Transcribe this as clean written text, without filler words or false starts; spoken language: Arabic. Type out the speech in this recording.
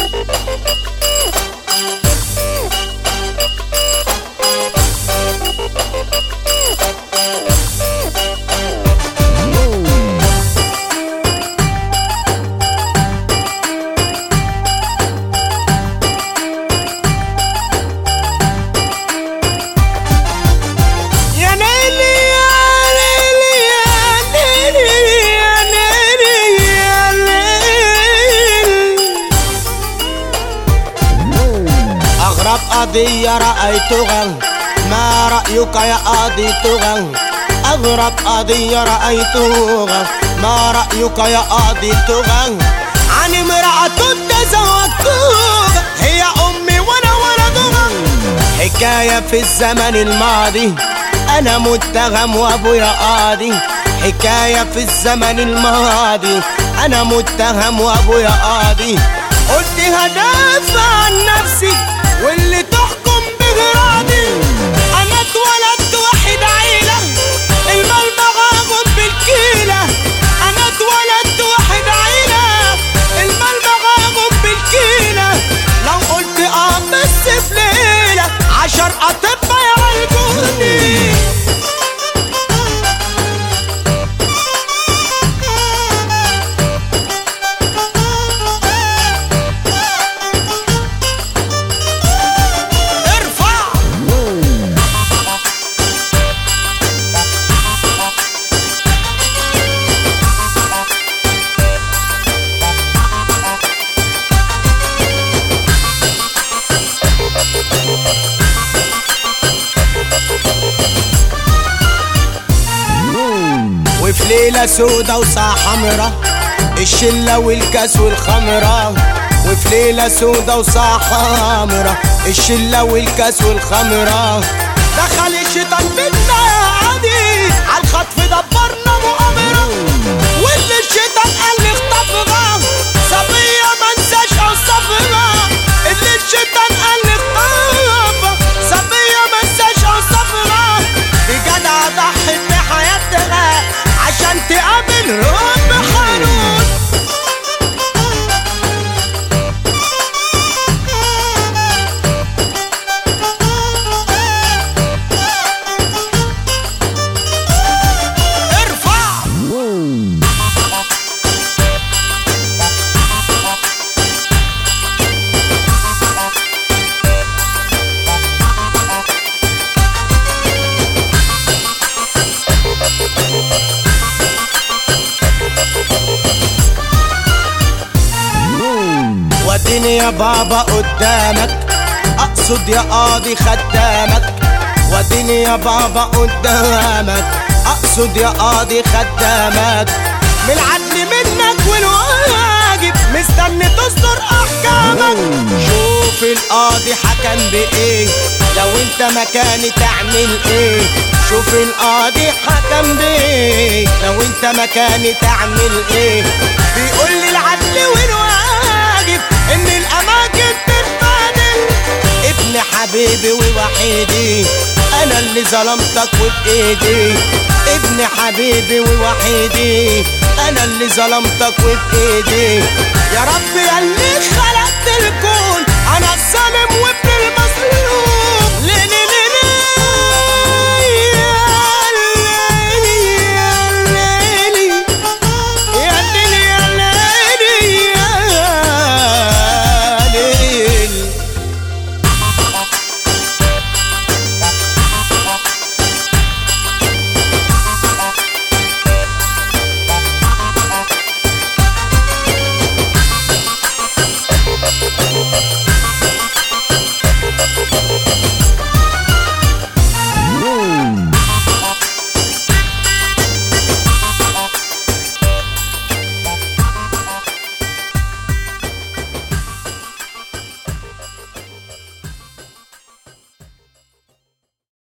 قضية رأيتها، ما رأيك يا قاضي تغى؟ أغرب قضية رأيتها، ما رأيك يا قاضي تغى؟ عن امرأة تزوجتها، هي أمي وأنا ولدها. حكاية في الزمن الماضي، أنا متهم وأبويا قاضي. حكاية في الزمن الماضي، أنا متهم وأبويا قاضي. قلت هدافع عن نفسي واللي تحكم بغرادي. انا اتولدت واحد عيلة، المال بغاهم بالكيلة. انا اتولدت واحد عيلة، المال بغاهم بالكيلة. لو قلت بس في ليلة 10 اطباء يعالجوني. وفي ليلة سودا وساعة حمرا، الشلة والكاس والخمرة. وفي ليلة سودا وساعة حمرا، الشلة والكاس والخمرة. دخل الشيطان بينا يا عادي، عالخطف دبرنا مؤامرة. واللي الشيطان قال لي اخطفها، صبية منساش اوصفها. اللي الشيطان قال لي اخطفها، صبية منساش اوصفها. دي جدعة ضحت بحياتها عشان تقابل رب حنون. ارفع وديني يا بابا قدامك، اقصد يا قاضي خدامك. وديني يا بابا قدامك، اقصد يا قاضي خدامك. من العدل منك والواجب مستني تصدر احكامك. شوف القاضي حكم بايه، لو انت مكاني تعمل ايه؟ شوف القاضي حكم بايه، لو انت مكاني تعمل ايه؟ بيقول لي العدل والواجب ان الاماكن تتبادل. ابن حبيبي ووحيدي، انا اللي ظلمتك وبايدي. ابن حبيبي ووحيدي، انا اللي ظلمتك وبايدي. يا رب يا اللي خلقت الكون، انا الظالم وابن المظلوم. ليه